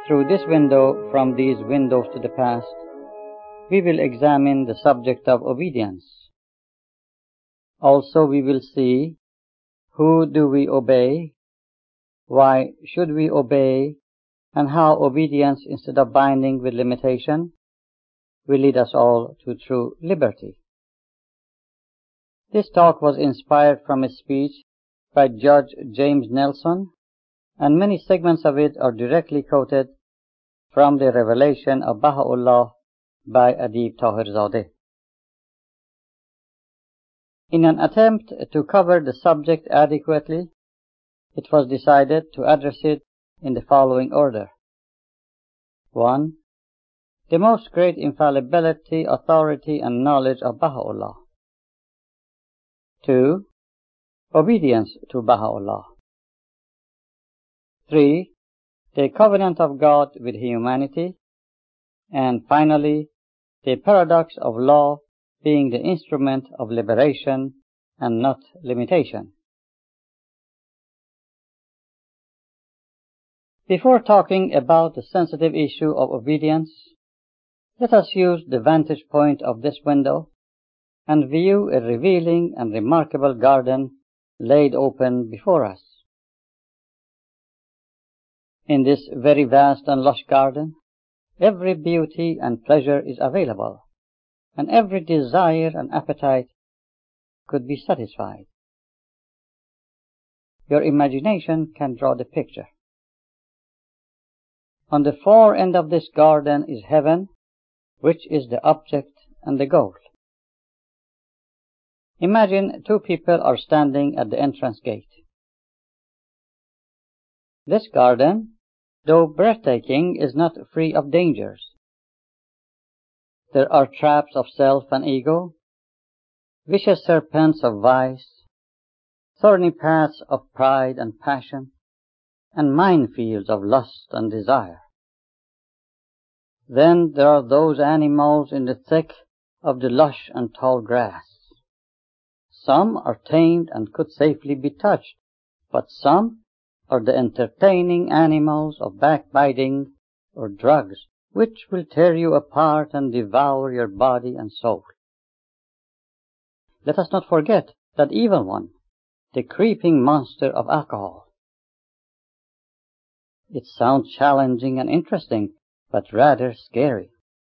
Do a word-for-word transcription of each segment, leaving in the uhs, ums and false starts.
Through this window, from these windows to the past, we will examine the subject of obedience. Also, we will see who do we obey, why should we obey, and how obedience instead of binding with limitation will lead us all to true liberty. This talk was inspired from a speech by Judge James Nelson, and many segments of it are directly quoted from the Revelation of Baha'u'llah by Adib Tahirzadeh. In an attempt to cover the subject adequately, it was decided to address it in the following order. one. The most great infallibility, authority, and knowledge of Baha'u'llah. two. Obedience to Baha'u'llah. three. The covenant of God with humanity. And finally, the paradox of law being the instrument of liberation and not limitation. Before talking about the sensitive issue of obedience, let us use the vantage point of this window and view a revealing and remarkable garden laid open before us. In this very vast and lush garden, every beauty and pleasure is available, and every desire and appetite could be satisfied. Your imagination can draw the picture. On the far end of this garden is heaven, which is the object and the goal. Imagine two people are standing at the entrance gate. This garden, though breathtaking, is not free of dangers. There are traps of self and ego, vicious serpents of vice, thorny paths of pride and passion, and minefields of lust and desire. Then there are those animals in the thick of the lush and tall grass. Some are tamed and could safely be touched, but some are the entertaining animals of backbiting or drugs, which will tear you apart and devour your body and soul. Let us not forget that evil one, the creeping monster of alcohol. It sounds challenging and interesting, but rather scary.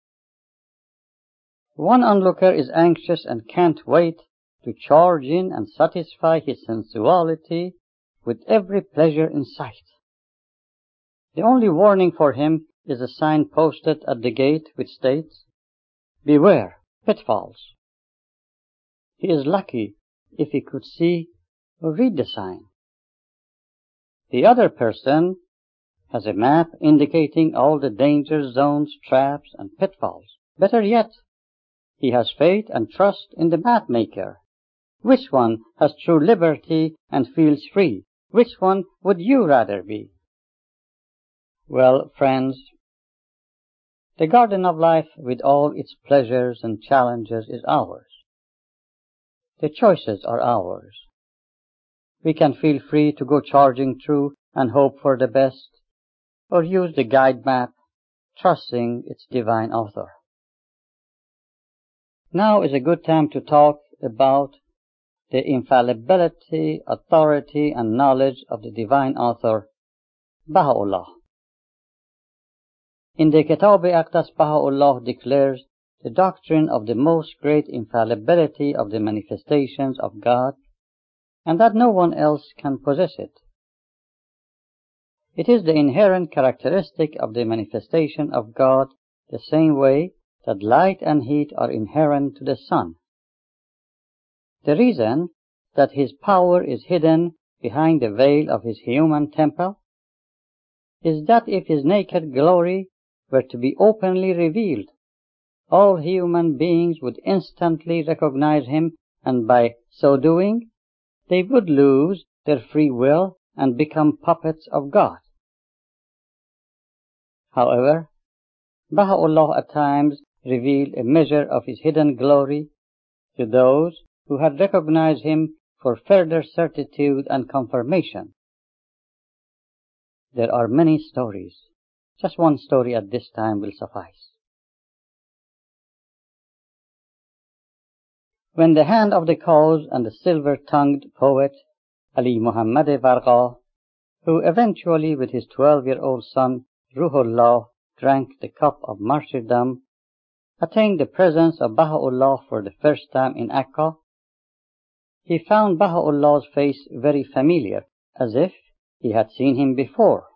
One onlooker is anxious and can't wait to charge in and satisfy his sensuality with every pleasure in sight. The only warning for him is a sign posted at the gate which states, "Beware, pitfalls." He is lucky if he could see or read the sign. The other person has a map indicating all the danger zones, traps, and pitfalls. Better yet, he has faith and trust in the map maker. Which one has true liberty and feels free? Which one would you rather be? Well, friends, the garden of life with all its pleasures and challenges is ours. The choices are ours. We can feel free to go charging through and hope for the best, or use the guide map, trusting its divine author. Now is a good time to talk about the infallibility, authority, and knowledge of the divine author, Baha'u'llah. In the Kitab-i-Aqdas, Baha'u'llah declares the doctrine of the most great infallibility of the manifestations of God, and that no one else can possess it. It is the inherent characteristic of the manifestation of God, the same way that light and heat are inherent to the sun. The reason that his power is hidden behind the veil of his human temple is that if his naked glory were to be openly revealed, all human beings would instantly recognize him, and by so doing, they would lose their free will and become puppets of God. However, Baha'u'llah at times revealed a measure of his hidden glory to those who had recognized him for further certitude and confirmation. There are many stories Just one story at this time will suffice. When the hand of the cause and the silver-tongued poet Ali Muhammad Varqa, who eventually with his twelve-year-old son Ruhullah drank the cup of martyrdom, attained the presence of Baha'u'llah for the first time in Akka, he found Baha'u'llah's face very familiar, as if he had seen him before.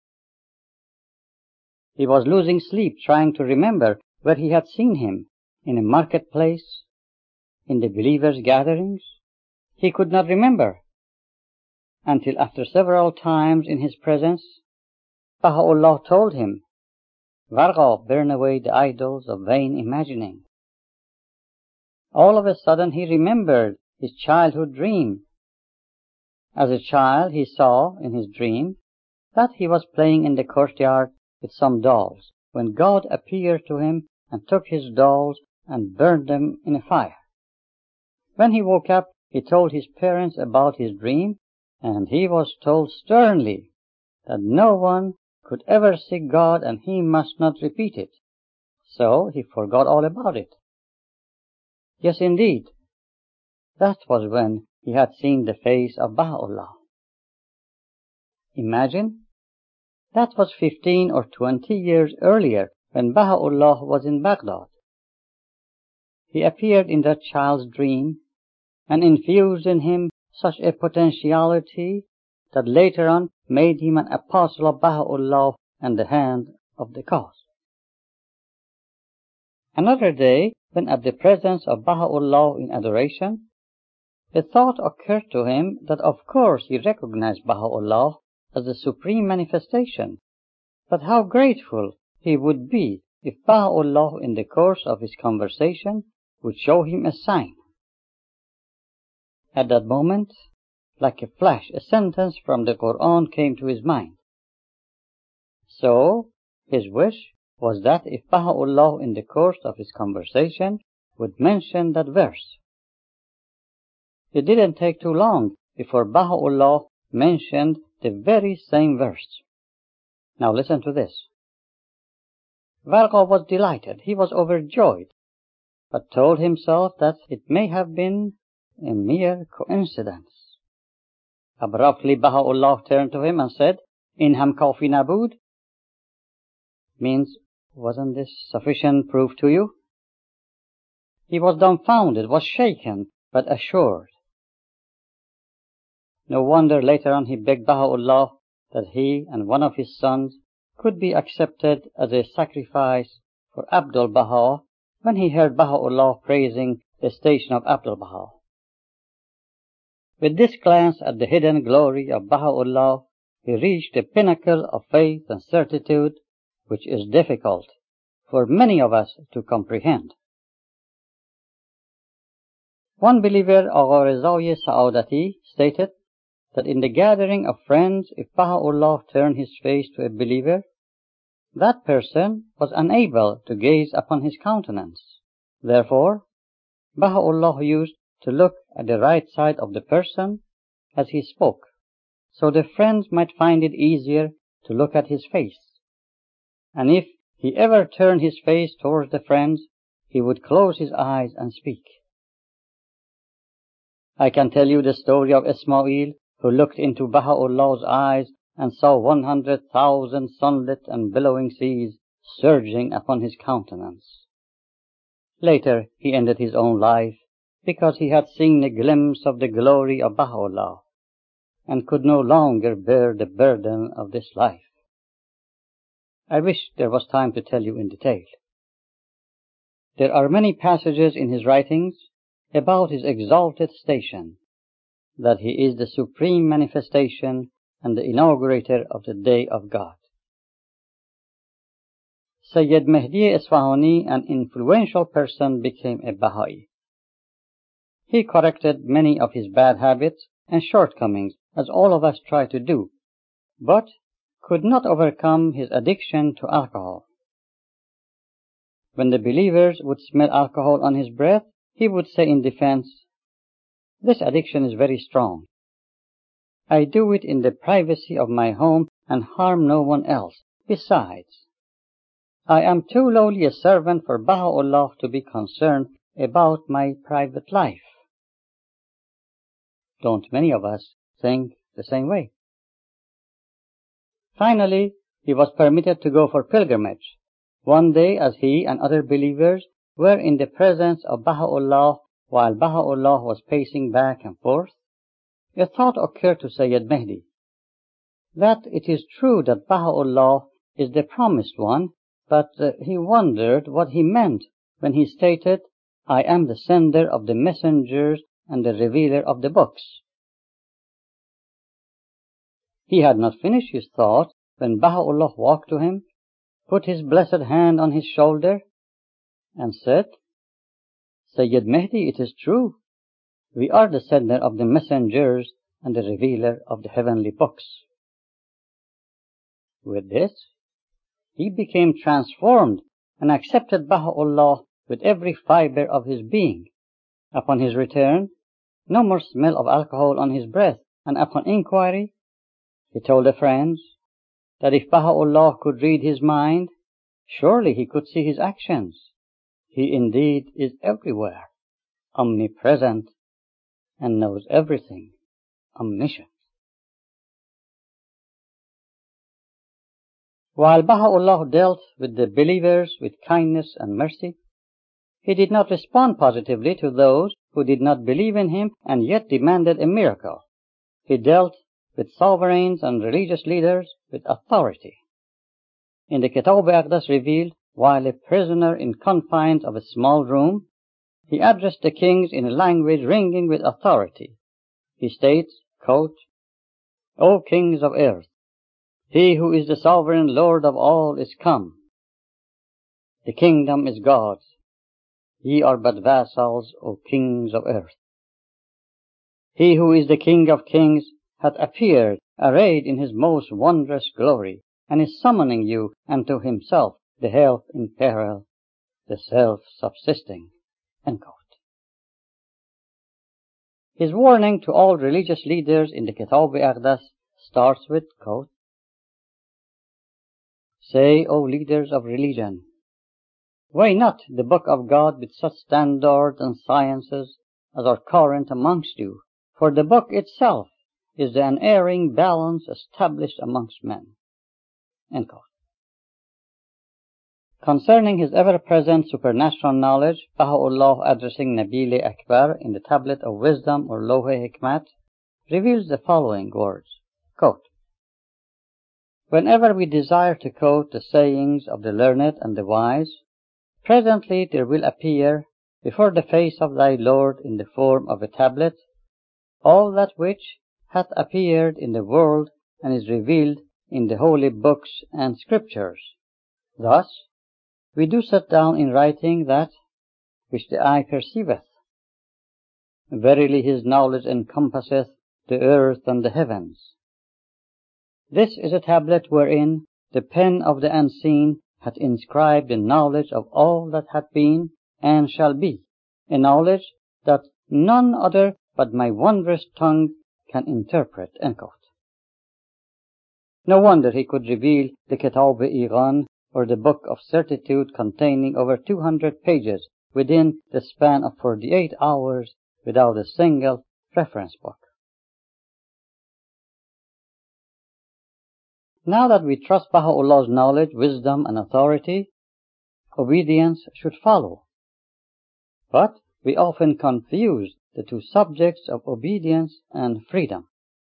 He was losing sleep trying to remember where he had seen him, in a marketplace, in the believers' gatherings. He could not remember, until after several times in his presence, Baha'u'llah told him, Varqa, burn away the idols of vain imagining. All of a sudden he remembered his childhood dream. As a child he saw in his dream that he was playing in the courtyard with some dolls, when God appeared to him and took his dolls and burned them in a fire. When he woke up, he told his parents about his dream, and he was told sternly that no one could ever see God and he must not repeat it. So he forgot all about it. Yes, indeed, that was when he had seen the face of Baha'u'llah. Imagine, that was fifteen or twenty years earlier when Baha'u'llah was in Baghdad. He appeared in that child's dream and infused in him such a potentiality that later on made him an apostle of Baha'u'llah and the hand of the cause. Another day, when at the presence of Baha'u'llah in adoration, a thought occurred to him that of course he recognized Baha'u'llah as the supreme manifestation, but how grateful he would be if Baha'u'llah in the course of his conversation would show him a sign. At that moment, like a flash, a sentence from the Quran came to his mind. So, his wish was that if Baha'u'llah in the course of his conversation would mention that verse. It didn't take too long before Baha'u'llah mentioned the very same verse. Now listen to this. Varqa was delighted, he was overjoyed, but told himself that it may have been a mere coincidence. Abruptly Baha'u'llah turned to him and said, In ham kafi nabud? Means, wasn't this sufficient proof to you? He was dumbfounded, was shaken, but assured. No wonder later on he begged Baha'u'llah that he and one of his sons could be accepted as a sacrifice for Abdul Baha when he heard Baha'u'llah praising the station of Abdul Baha. With this glance at the hidden glory of Baha'u'llah, he reached the pinnacle of faith and certitude, which is difficult for many of us to comprehend. One believer, Agha Rizai Sa'adati, stated that in the gathering of friends, if Baha'u'llah turned his face to a believer, that person was unable to gaze upon his countenance. Therefore, Baha'u'llah used to look at the right side of the person as he spoke, so the friends might find it easier to look at his face. And if he ever turned his face towards the friends, he would close his eyes and speak. I can tell you the story of Ismail, who looked into Baha'u'llah's eyes and saw one hundred thousand sunlit and billowing seas surging upon his countenance. Later, he ended his own life because he had seen a glimpse of the glory of Baha'u'llah and could no longer bear the burden of this life. I wish there was time to tell you in detail. There are many passages in his writings about his exalted station, that he is the supreme manifestation and the inaugurator of the Day of God. Sayyid Mehdi Isfahani, an influential person, became a Baha'i. He corrected many of his bad habits and shortcomings, as all of us try to do, but could not overcome his addiction to alcohol. When the believers would smell alcohol on his breath, he would say in defense, "This addiction is very strong. I do it in the privacy of my home and harm no one else. Besides, I am too lowly a servant for Baha'u'llah to be concerned about my private life. Don't many of us think the same way? Finally, he was permitted to go for pilgrimage. One day, as he and other believers were in the presence of Baha'u'llah while Baha'u'llah was pacing back and forth, a thought occurred to Sayyid Mehdi, that it is true that Baha'u'llah is the promised one, but uh, he wondered what he meant when he stated, I am the sender of the messengers and the revealer of the books. He had not finished his thought when Baha'u'llah walked to him, put his blessed hand on his shoulder, and said, Sayyid Mehdi, it is true. We are the sender of the messengers and the revealer of the heavenly books. With this, he became transformed and accepted Baha'u'llah with every fiber of his being. Upon his return, no more smell of alcohol on his breath, and upon inquiry, he told the friends that if Baha'u'llah could read his mind, surely he could see his actions. He indeed is everywhere, omnipresent, and knows everything, omniscient. While Baha'u'llah dealt with the believers with kindness and mercy, he did not respond positively to those who did not believe in him and yet demanded a miracle. He dealt with sovereigns and religious leaders with authority. In the Kitab-i-Aqdas revealed, while a prisoner in confines of a small room, he addressed the kings in a language ringing with authority. He states, quote, O kings of earth, he who is the sovereign Lord of all is come. The kingdom is God's. Ye are but vassals, O kings of earth. He who is the King of kings hath appeared, arrayed in his most wondrous glory, and is summoning you unto himself, the help in peril, the self-subsisting. End quote. His warning to all religious leaders in the Kitab-i-Aqdas starts with, quote, Say, O leaders of religion, weigh not the book of God with such standards and sciences as are current amongst you, for the book itself is the unerring balance established amongst men. End quote. Concerning his ever-present supernatural knowledge, Baha'u'llah addressing Nabil Akbar in the Tablet of Wisdom or Lawh-i-Hikmat reveals the following words, quote, Whenever we desire to quote the sayings of the learned and the wise, presently there will appear before the face of thy Lord in the form of a tablet all that which hath appeared in the world and is revealed in the holy books and scriptures. Thus, we do set down in writing that which the eye perceiveth. Verily his knowledge encompasseth the earth and the heavens. This is a tablet wherein the pen of the unseen hath inscribed the knowledge of all that hath been and shall be, a knowledge that none other but my wondrous tongue can interpret. End quote. No wonder he could reveal the Kitab-i-Iran, or the Book of Certitude, containing over two hundred pages within the span of forty-eight hours without a single reference book. Now that we trust Baha'u'llah's knowledge, wisdom, and authority, obedience should follow. But we often confuse the two subjects of obedience and freedom.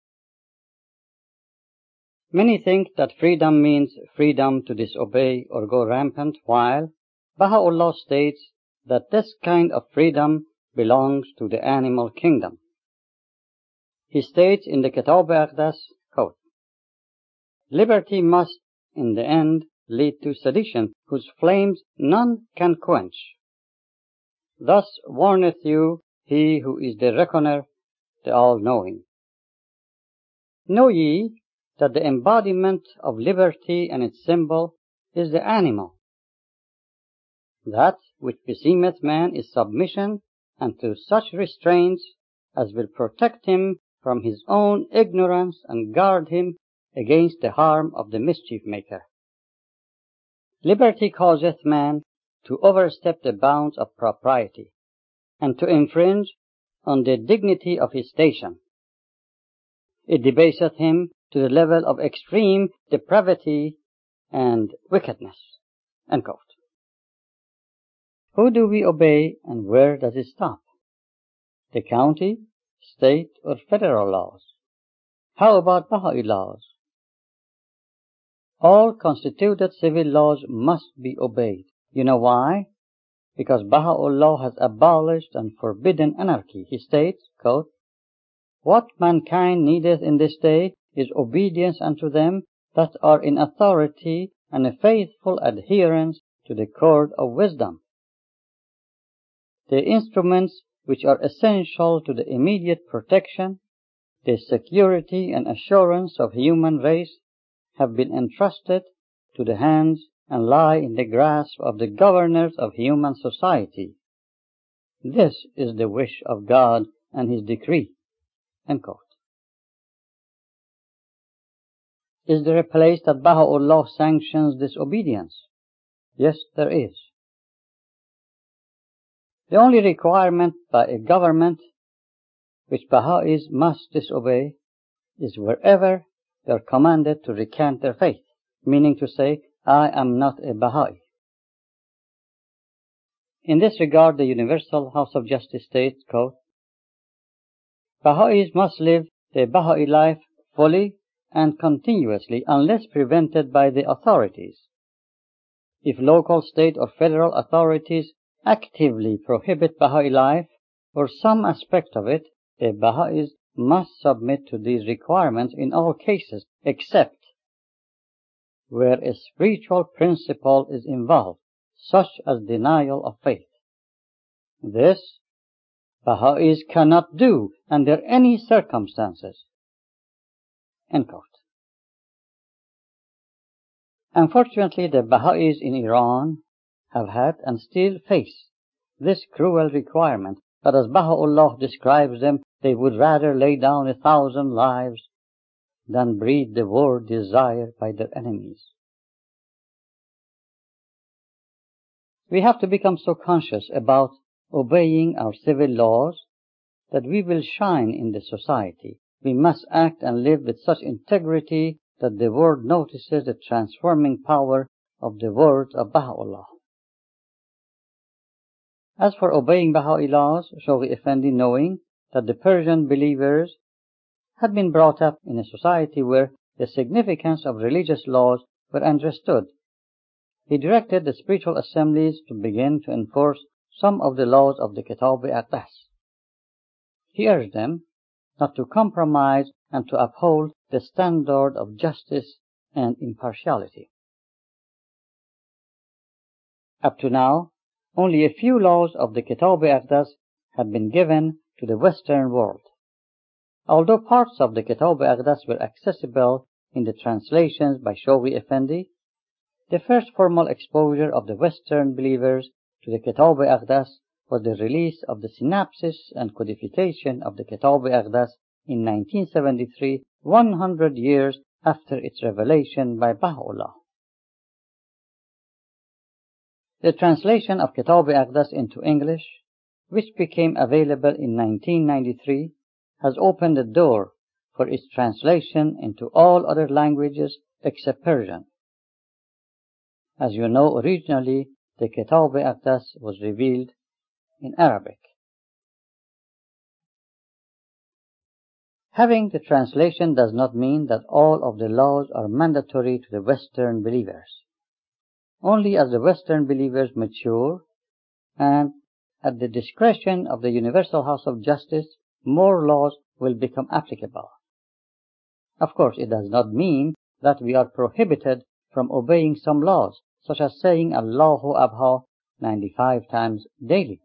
Many think that freedom means freedom to disobey or go rampant, while Baha'u'llah states that this kind of freedom belongs to the animal kingdom. He states in the Kitab-i-Aqdas, quote, Liberty must, in the end, lead to sedition, whose flames none can quench. Thus warneth you he who is the reckoner, the all-knowing. Know ye that the embodiment of liberty and its symbol is the animal. That which beseemeth man is submission unto such restraints as will protect him from his own ignorance and guard him against the harm of the mischief maker. Liberty causeth man to overstep the bounds of propriety, and to infringe on the dignity of his station. It debaseth him to the level of extreme depravity and wickedness. End quote. Who do we obey and where does it stop? The county, state, or federal laws? How about Baha'i laws? All constituted civil laws must be obeyed. You know why? Because Baha'u'llah has abolished and forbidden anarchy. He states, quote, "What mankind needeth in this day is obedience unto them that are in authority and a faithful adherence to the cord of wisdom." The instruments which are essential to the immediate protection, the security and assurance of human race have been entrusted to the hands and lie in the grasp of the governors of human society. This is the wish of God and His decree. End quote. Is there a place that Baha'u'llah sanctions disobedience? Yes, there is. The only requirement by a government which Baha'is must disobey is wherever they are commanded to recant their faith, meaning to say, I am not a Baha'i. In this regard, the Universal House of Justice states, quote, "Baha'is must live the Baha'i life fully and continuously unless prevented by the authorities. If local, state, or federal authorities actively prohibit Baha'i life or some aspect of it, the Baha'is must submit to these requirements in all cases except where a spiritual principle is involved, such as denial of faith. This Baha'is cannot do under any circumstances." End quote. Unfortunately, the Baha'is in Iran have had and still face this cruel requirement, but as Baha'u'llah describes them, they would rather lay down a thousand lives than breed the war desired by their enemies. We have to become so conscious about obeying our civil laws that we will shine in the society. We must act and live with such integrity that the world notices the transforming power of the words of Baha'u'llah. As for obeying Baha'i laws, Shoghi Effendi, knowing that the Persian believers had been brought up in a society where the significance of religious laws were understood, he directed the spiritual assemblies to begin to enforce some of the laws of the Kitab-i-Aqdas. He urged them not to compromise and to uphold the standard of justice and impartiality. Up to now, only a few laws of the Kitab-i-Aqdas had been given to the Western world. Although parts of the Kitab-i-Aqdas were accessible in the translations by Shoghi Effendi, the first formal exposure of the Western believers to the Kitab-i-Aqdas was the release of the synopsis and codification of the Kitab-i-Aqdas in nineteen seventy-three, one hundred years after its revelation by Baha'u'llah. The translation of Kitab-i-Aqdas into English, which became available in nineteen ninety-three, has opened the door for its translation into all other languages except Persian. As you know, originally the Kitab-i-Aqdas was revealed in Arabic. Having the translation does not mean that all of the laws are mandatory to the Western believers. Only as the Western believers mature and at the discretion of the Universal House of Justice, more laws will become applicable. Of course, it does not mean that we are prohibited from obeying some laws, such as saying Allahu Akbar ninety-five times daily.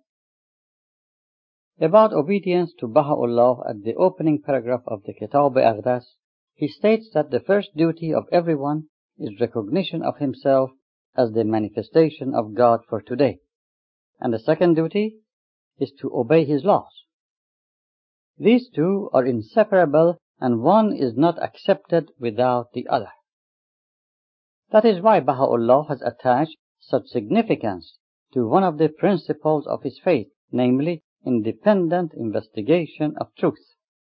About obedience to Baha'u'llah at the opening paragraph of the Kitab-i-Aqdas, he states that the first duty of everyone is recognition of himself as the manifestation of God for today, and the second duty is to obey His laws. These two are inseparable, and one is not accepted without the other. That is why Baha'u'llah has attached such significance to one of the principles of his faith, namely independent investigation of truth.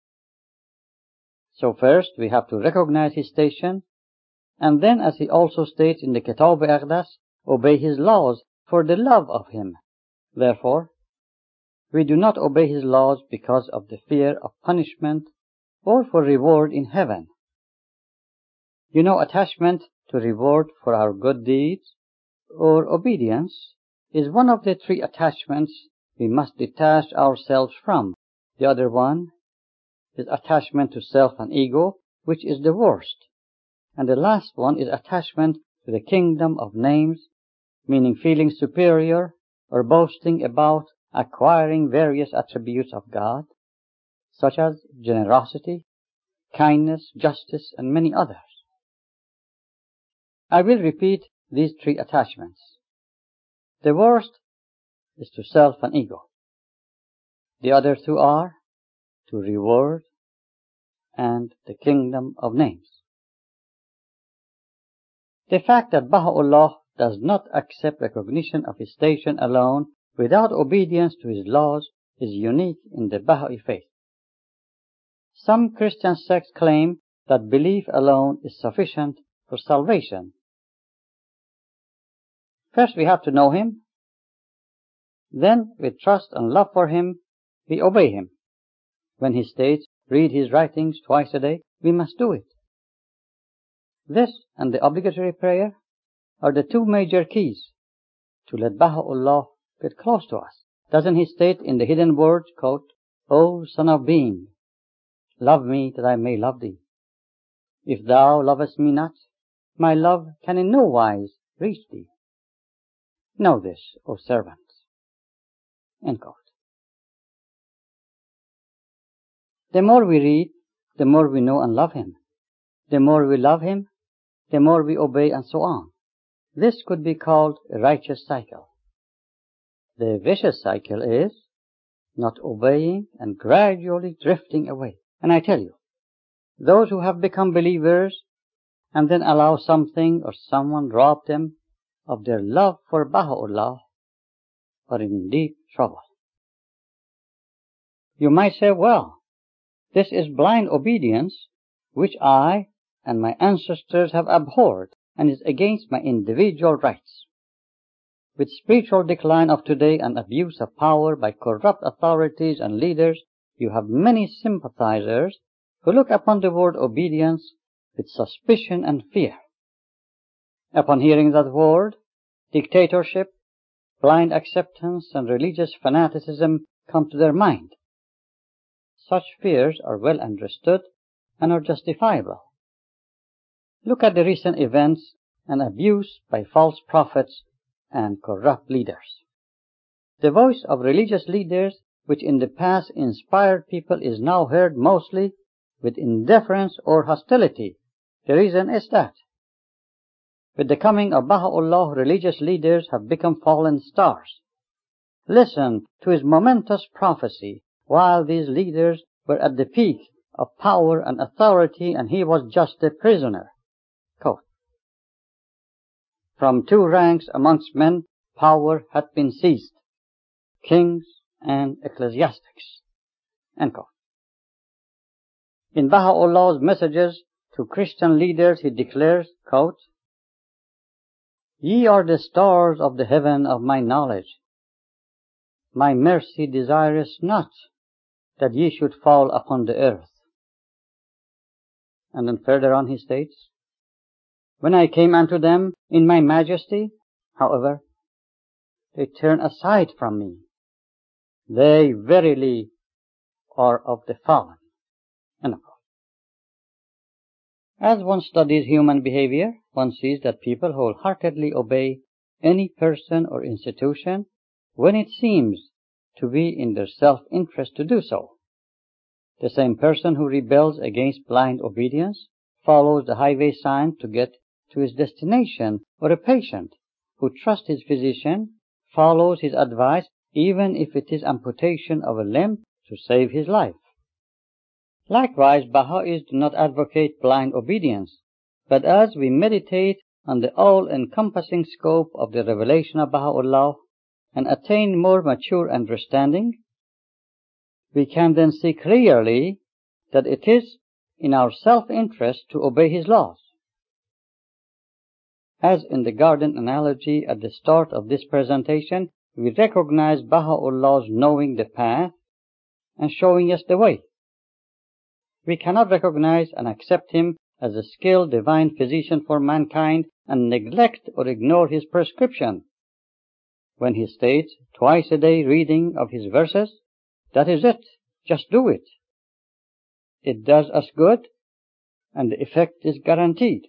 So first we have to recognize his station, and then, as he also states in the Kitab-i-Aqdas, obey his laws for the love of him. Therefore, we do not obey his laws because of the fear of punishment or for reward in heaven. You know, attachment to reward for our good deeds or obedience is one of the three attachments we must detach ourselves from. The other one is attachment to self and ego, which is the worst. And the last one is attachment to the kingdom of names, meaning feeling superior or boasting about acquiring various attributes of God, such as generosity, kindness, justice, and many others. I will repeat these three attachments. The worst is to self and ego. The other two are to reward and the kingdom of names. The fact that Baha'u'llah does not accept recognition of his station alone without obedience to his laws is unique in the Baha'i faith. Some Christian sects claim that belief alone is sufficient for salvation. First we have to know him. Then, with trust and love for him, we obey him. When he states, read his writings twice a day, we must do it. This and the obligatory prayer are the two major keys to let Baha'u'llah get close to us. Doesn't he state in the hidden words, quote, O son of being, love me that I may love thee. If thou lovest me not, my love can in no wise reach thee. Know this, O servants. End quote. The more we read, the more we know and love him. The more we love him, the more we obey, and so on. This could be called a righteous cycle. The vicious cycle is not obeying and gradually drifting away. And I tell you, those who have become believers and then allow something or someone rob them of their love for Baha'u'llah are in deep trouble. You might say, well, this is blind obedience, which I and my ancestors have abhorred and is against my individual rights. With spiritual decline of today and abuse of power by corrupt authorities and leaders, you have many sympathizers who look upon the word obedience with suspicion and fear. Upon hearing that word, dictatorship, blind acceptance, and religious fanaticism come to their mind. Such fears are well understood and are justifiable. Look at the recent events and abuse by false prophets and corrupt leaders. The voice of religious leaders, which in the past inspired people, is now heard mostly with indifference or hostility. The reason is that with the coming of Baha'u'llah, religious leaders have become fallen stars. Listen to his momentous prophecy while these leaders were at the peak of power and authority and he was just a prisoner. Quote, from two ranks amongst men power hath been seized, kings and ecclesiastics. End quote. In Baha'u'llah's messages to Christian leaders he declares, quote, ye are the stars of the heaven of my knowledge. My mercy desireth not that ye should fall upon the earth. And then further on he states, when I came unto them in my majesty, however, they turn aside from me. They verily are of the fallen. End quote. As one studies human behavior, one sees that people wholeheartedly obey any person or institution when it seems to be in their self-interest to do so. The same person who rebels against blind obedience follows the highway sign to get to his destination, or a patient who trusts his physician follows his advice even if it is amputation of a limb to save his life. Likewise, Baha'is do not advocate blind obedience, but as we meditate on the all-encompassing scope of the revelation of Baha'u'llah and attain more mature understanding, we can then see clearly that it is in our self-interest to obey his laws. As in the garden analogy at the start of this presentation, we recognize Baha'u'llah's knowing the path and showing us the way. We cannot recognize and accept him as a skilled divine physician for mankind and neglect or ignore his prescription. When he states twice a day reading of his verses, that is it. Just do it. It does us good, and the effect is guaranteed.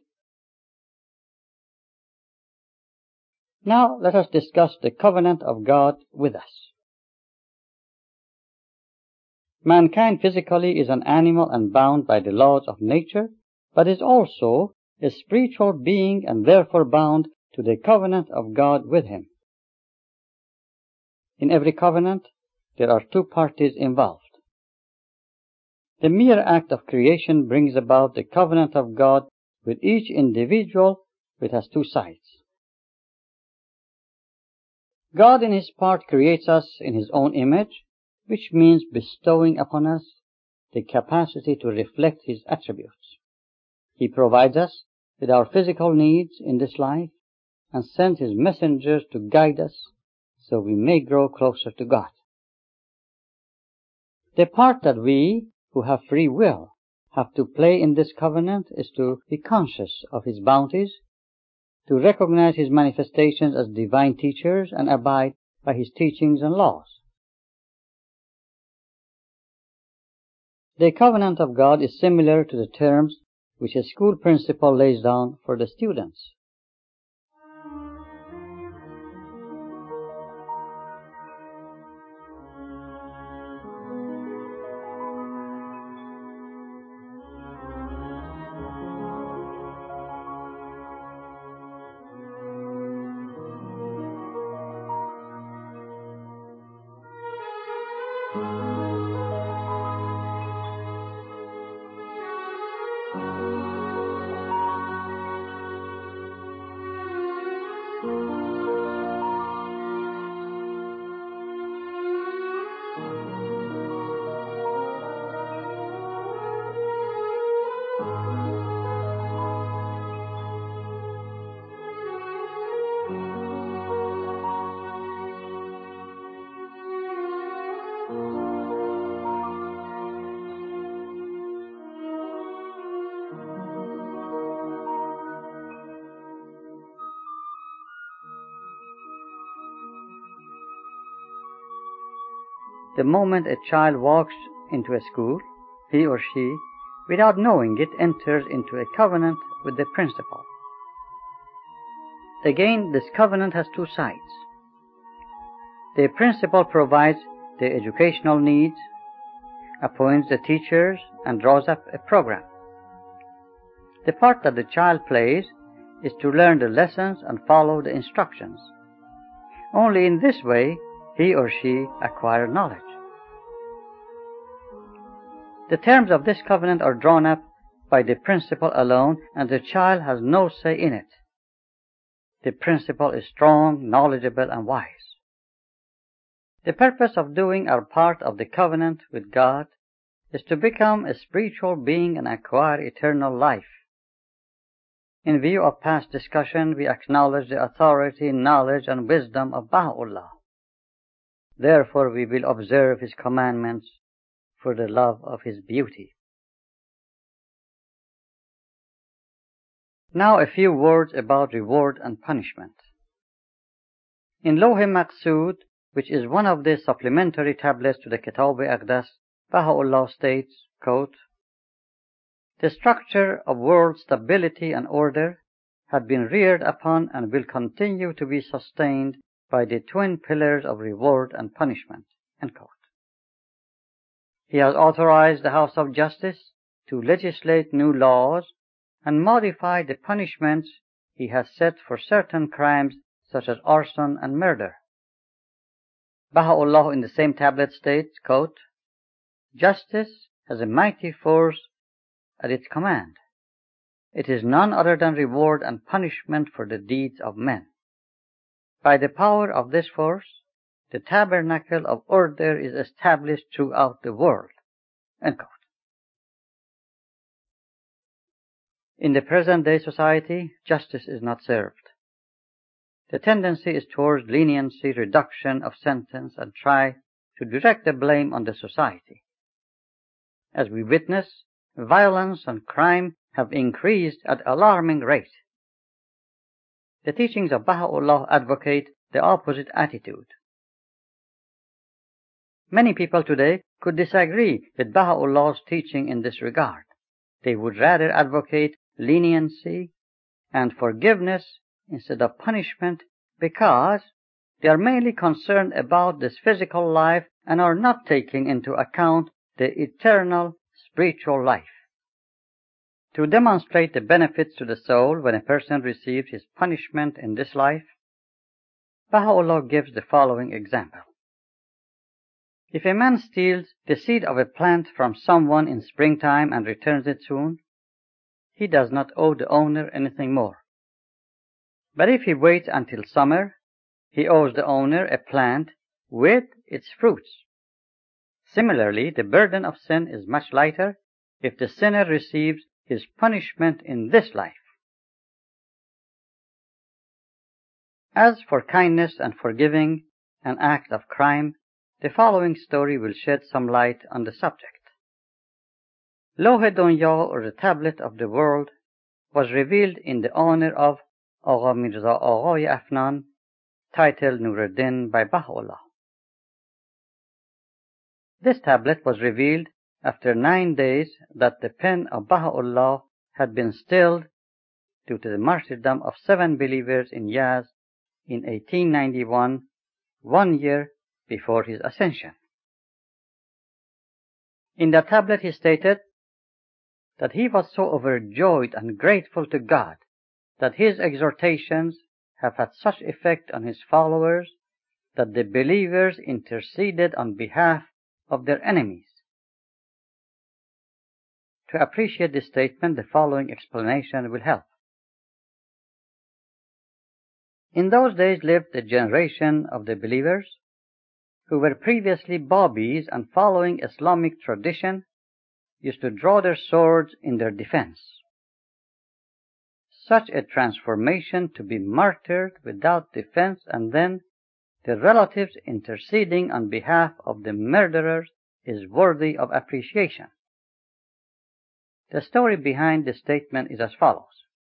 Now let us discuss the covenant of God with us. Mankind physically is an animal and bound by the laws of nature, but is also a spiritual being and therefore bound to the covenant of God with him. In every covenant, there are two parties involved. The mere act of creation brings about the covenant of God with each individual, which has two sides. God in his part creates us in his own image, which means bestowing upon us the capacity to reflect his attributes. He provides us with our physical needs in this life and sends his messengers to guide us so we may grow closer to God. The part that we, who have free will, have to play in this covenant is to be conscious of his bounties, to recognize his manifestations as divine teachers and abide by his teachings and laws. The covenant of God is similar to the terms which a school principal lays down for the students. The moment a child walks into a school, he or she, without knowing it, enters into a covenant with the principal. Again, this covenant has two sides. The principal provides the educational needs, appoints the teachers, and draws up a program. The part that the child plays is to learn the lessons and follow the instructions. Only in this way he or she acquires knowledge. The terms of this covenant are drawn up by the principal alone, and the child has no say in it. The principal is strong, knowledgeable, and wise. The purpose of doing our part of the covenant with God is to become a spiritual being and acquire eternal life. In view of past discussion, we acknowledge the authority, knowledge, and wisdom of Baha'u'llah. Therefore, we will observe his commandments for the love of his beauty. Now a few words about reward and punishment. In Lawh-e-Maqsood, which is one of the supplementary tablets to the Kitab-e-Aqdas, Baha'u'llah states, quote, "The structure of world stability and order had been reared upon and will continue to be sustained by the twin pillars of reward and punishment." End quote. He has authorized the House of Justice to legislate new laws and modify the punishments he has set for certain crimes such as arson and murder. Baha'u'llah in the same tablet states, quote, "Justice has a mighty force at its command. It is none other than reward and punishment for the deeds of men. By the power of this force, the tabernacle of order is established throughout the world. End quote. In the present-day society, justice is not served. The tendency is towards leniency, reduction of sentence, and try to direct the blame on the society. As we witness, violence and crime have increased at alarming rate. The teachings of Baha'u'llah advocate the opposite attitude. Many people today could disagree with Baha'u'llah's teaching in this regard. They would rather advocate leniency and forgiveness instead of punishment because they are mainly concerned about this physical life and are not taking into account the eternal spiritual life. To demonstrate the benefits to the soul when a person receives his punishment in this life, Baha'u'llah gives the following example. If a man steals the seed of a plant from someone in springtime and returns it soon, he does not owe the owner anything more. But if he waits until summer, he owes the owner a plant with its fruits. Similarly, the burden of sin is much lighter if the sinner receives his punishment in this life. As for kindness and forgiving an act of crime, the following story will shed some light on the subject. Lawh-e-Dunya, or the tablet of the world, was revealed in the honor of Agha Mirza Aghai Afnan, titled Nuruddin by Baha'u'llah. This tablet was revealed after nine days that the pen of Baha'u'llah had been stilled due to the martyrdom of seven believers in Yazd in eighteen ninety-one, one year before his ascension. In the tablet he stated that he was so overjoyed and grateful to God that his exhortations have had such effect on his followers that the believers interceded on behalf of their enemies. To appreciate this statement, the following explanation will help. In those days lived a generation of the believers who were previously Babis and following Islamic tradition used to draw their swords in their defense. Such a transformation to be martyred without defense and then the relatives interceding on behalf of the murderers is worthy of appreciation. The story behind this statement is as follows.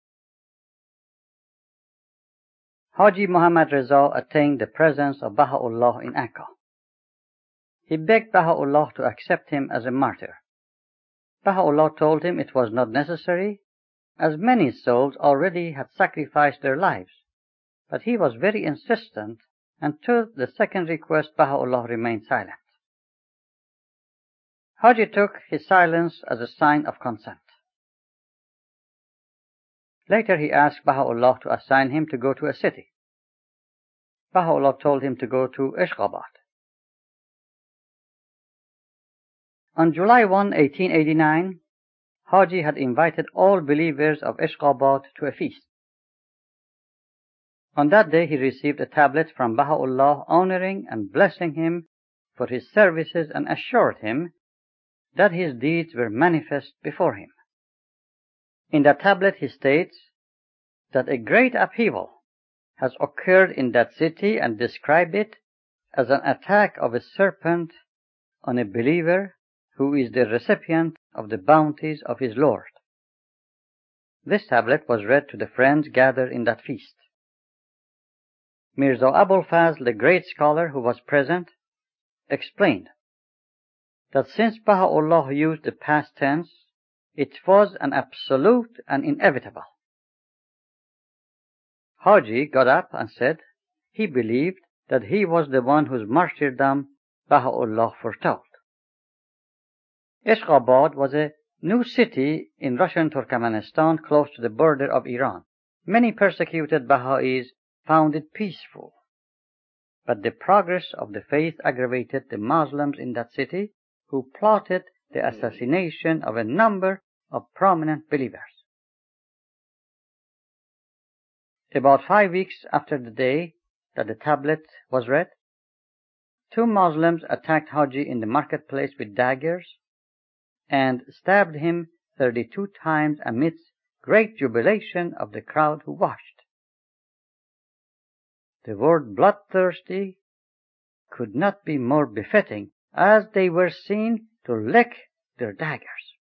Haji Muhammad Reza attained the presence of Baha'u'llah in Akka. He begged Baha'u'llah to accept him as a martyr. Baha'u'llah told him it was not necessary, as many souls already had sacrificed their lives, but he was very insistent, and to the second request Baha'u'llah remained silent. Haji took his silence as a sign of consent. Later he asked Baha'u'llah to assign him to go to a city. Baha'u'llah told him to go to Ashgabat. On July first, eighteen eighty-nine, Haji had invited all believers of Ashgabat to a feast. On that day he received a tablet from Baha'u'llah honoring and blessing him for his services and assured him that his deeds were manifest before him. In that tablet he states that a great upheaval has occurred in that city and described it as an attack of a serpent on a believer who is the recipient of the bounties of his Lord. This tablet was read to the friends gathered in that feast. Mirza Abul Fazl, the great scholar who was present, explained that since Baha'u'llah used the past tense, it was an absolute and inevitable. Haji got up and said he believed that he was the one whose martyrdom Baha'u'llah foretold. Ashgabat was a new city in Russian Turkmenistan close to the border of Iran. Many persecuted Baha'is found it peaceful, but the progress of the faith aggravated the Muslims in that city, who plotted the assassination of a number of prominent believers. About five weeks after the day that the tablet was read, two Muslims attacked Haji in the marketplace with daggers and stabbed him thirty-two times amidst great jubilation of the crowd who watched. The word bloodthirsty could not be more befitting, as they were seen to lick their daggers.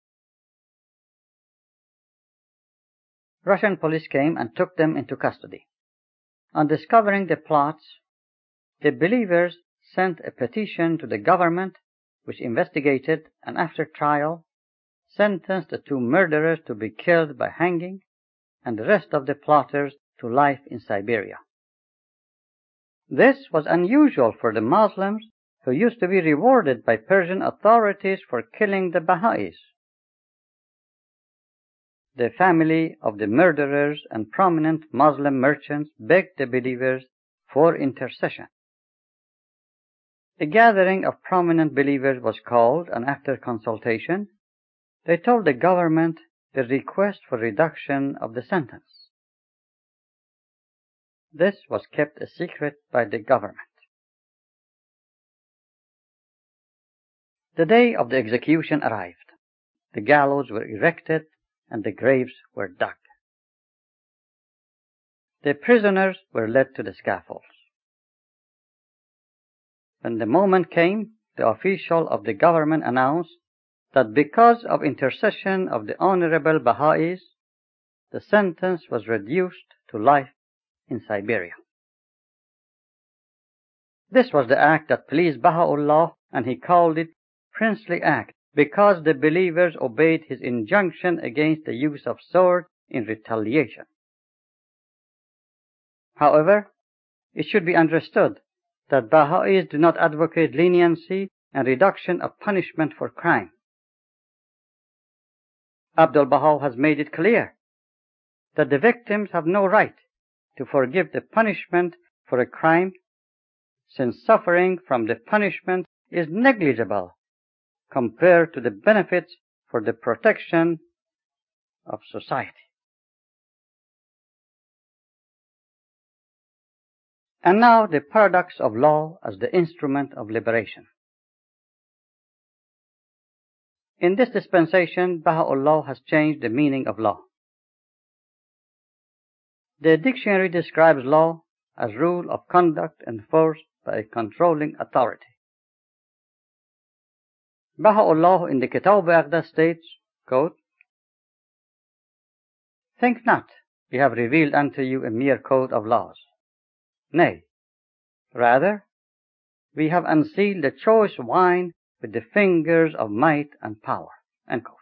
Russian police came and took them into custody. On discovering the plots, the believers sent a petition to the government, which investigated and after trial sentenced the two murderers to be killed by hanging and the rest of the plotters to life in Siberia. This was unusual for the Muslims, who used to be rewarded by Persian authorities for killing the Baha'is. The family of the murderers and prominent Muslim merchants begged the believers for intercession. A gathering of prominent believers was called, and after consultation, they told the government the request for reduction of the sentence. This was kept a secret by the government. The day of the execution arrived. The gallows were erected and the graves were dug. The prisoners were led to the scaffolds. When the moment came, the official of the government announced that because of intercession of the Honorable Baha'is, the sentence was reduced to life in Siberia. This was the act that pleased Baha'u'llah, and he called it princely act because the believers obeyed his injunction against the use of sword in retaliation. However, it should be understood that Baha'is do not advocate leniency and reduction of punishment for crime. Abdul Baha has made it clear that the victims have no right to forgive the punishment for a crime, since suffering from the punishment is negligible compared to the benefits for the protection of society. And now the paradox of law as the instrument of liberation. In this dispensation, Baha'u'llah has changed the meaning of law. The dictionary describes law as rule of conduct enforced by a controlling authority. Baha'u'llah in the Kitab-ul-Aqdah states, quote, "Think not we have revealed unto you a mere code of laws. Nay, rather, we have unsealed the choice wine with the fingers of might and power." End quote.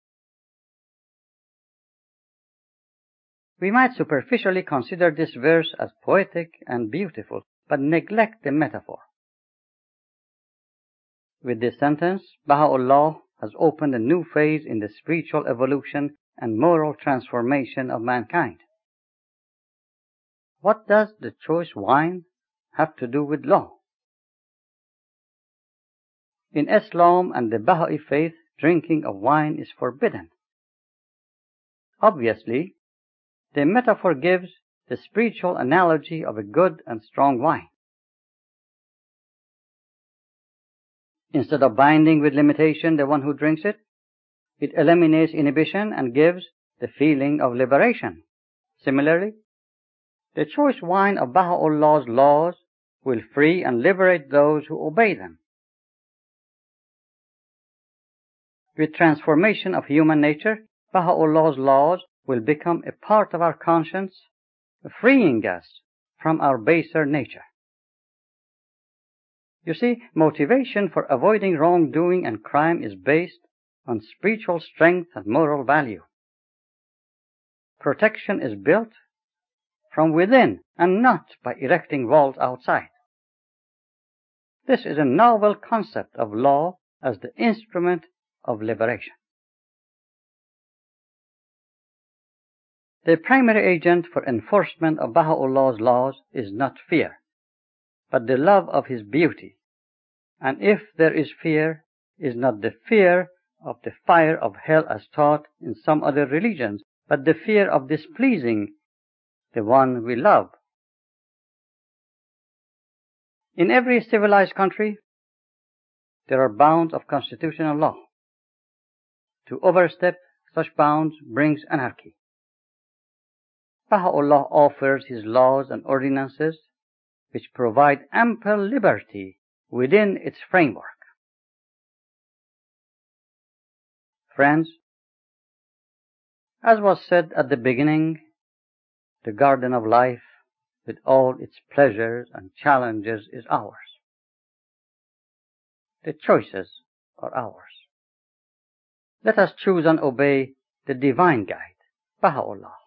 We might superficially consider this verse as poetic and beautiful, but neglect the metaphor. With this sentence, Baha'u'llah has opened a new phase in the spiritual evolution and moral transformation of mankind. What does the choice wine have to do with law? In Islam and the Baha'i faith, drinking of wine is forbidden. Obviously, the metaphor gives the spiritual analogy of a good and strong wine. Instead of binding with limitation the one who drinks it, it eliminates inhibition and gives the feeling of liberation. Similarly, the choice wine of Baha'u'llah's laws will free and liberate those who obey them. With transformation of human nature, Baha'u'llah's laws will become a part of our conscience, freeing us from our baser nature. You see, motivation for avoiding wrongdoing and crime is based on spiritual strength and moral value. Protection is built from within and not by erecting walls outside. This is a novel concept of law as the instrument of liberation. The primary agent for enforcement of Baha'u'llah's laws is not fear, but the love of his beauty. And if there is fear, is not the fear of the fire of hell as taught in some other religions, but the fear of displeasing the one we love. In every civilized country, there are bounds of constitutional law. To overstep such bounds brings anarchy. Baha'u'llah offers his laws and ordinances which provide ample liberty within its framework. Friends, as was said at the beginning, the garden of life with all its pleasures and challenges is ours. The choices are ours. Let us choose and obey the divine guide, Baha'u'llah.